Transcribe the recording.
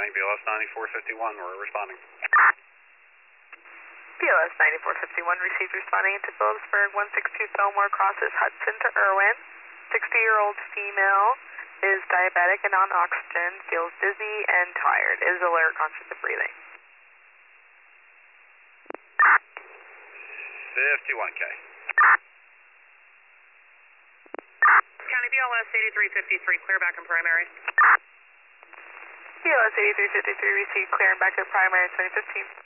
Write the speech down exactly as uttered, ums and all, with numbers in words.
responding, B L S ninety-four fifty-one, we're responding. B L S ninety-four fifty-one received responding into Phillipsburg, one six two Fillmore crosses Hudson to Irwin. sixty-year-old female is diabetic and on oxygen, feels dizzy and tired, is alert, conscious of breathing. fifty-one K. County B L S eighty-three fifty-three, clear back in primary. B L S eighty-three fifty-three received clear and back to primary twenty fifteen.